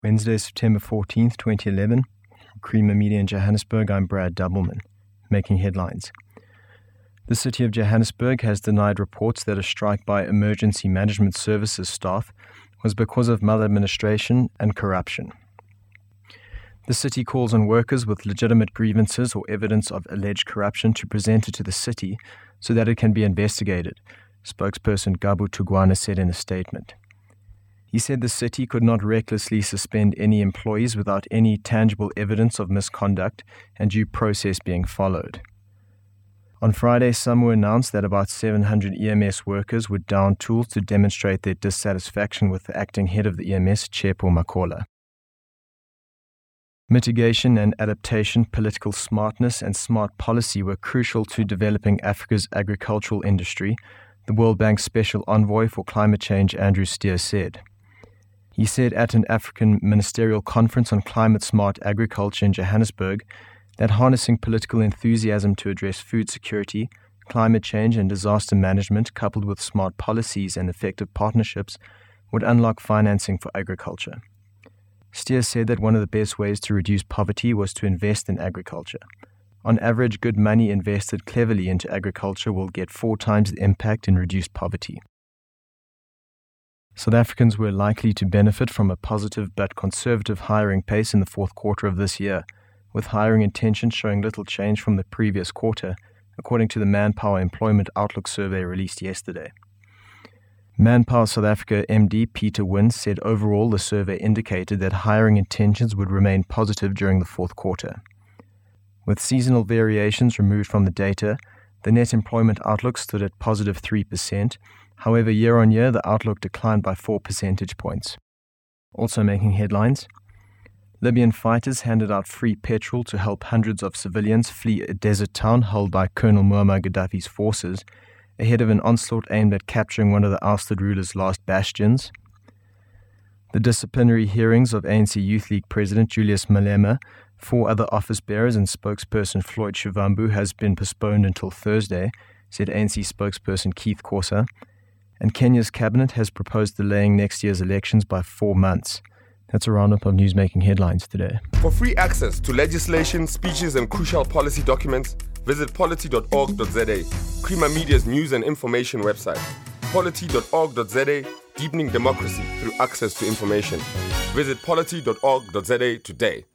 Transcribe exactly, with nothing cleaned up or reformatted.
Wednesday, September fourteenth, twenty eleven. Creamer Media in Johannesburg, I'm Brad Doubleman. Making headlines. The City of Johannesburg has denied reports that a strike by Emergency Management Services staff was because of maladministration and corruption. The city calls on workers with legitimate grievances or evidence of alleged corruption to present it to the city so that it can be investigated, spokesperson Gabu Tugwana said in a statement. He said the city could not recklessly suspend any employees without any tangible evidence of misconduct and due process being followed. On Friday, SAMWU announced that about seven hundred E M S workers would down tools to demonstrate their dissatisfaction with the acting head of the E M S, Tshepo Makhola. Mitigation and adaptation, political smartness, and smart policy were crucial to developing Africa's agricultural industry, the World Bank's Special Envoy for Climate Change, Andrew Steer, said. He said at an African Ministerial Conference on Climate-Smart Agriculture in Johannesburg that harnessing political enthusiasm to address food security, climate change, and disaster management, coupled with smart policies and effective partnerships, would unlock financing for agriculture. Steer said that one of the best ways to reduce poverty was to invest in agriculture. On average, good money invested cleverly into agriculture will get four times the impact in reduced poverty. South Africans were likely to benefit from a positive but conservative hiring pace in the fourth quarter of this year, with hiring intentions showing little change from the previous quarter, according to the Manpower Employment Outlook survey released yesterday. Manpower South Africa M D Peter Wynne said overall the survey indicated that hiring intentions would remain positive during the fourth quarter. With seasonal variations removed from the data, the net employment outlook stood at positive three percent. However, year-on-year, the outlook declined by four percentage points. Also making headlines, Libyan fighters handed out free petrol to help hundreds of civilians flee a desert town held by Colonel Muammar Gaddafi's forces, ahead of an onslaught aimed at capturing one of the ousted ruler's last bastions. The disciplinary hearings of A N C Youth League President Julius Malema, four other office bearers and spokesperson Floyd Shivambu has been postponed until Thursday, said A N C spokesperson Keith Corsa, and Kenya's cabinet has proposed delaying next year's elections by four months. That's a roundup of news-making headlines today. For free access to legislation, speeches, and crucial policy documents, visit polity dot org dot za, Creamer Media's news and information website. polity dot org dot za, deepening democracy through access to information. Visit polity dot org dot za today.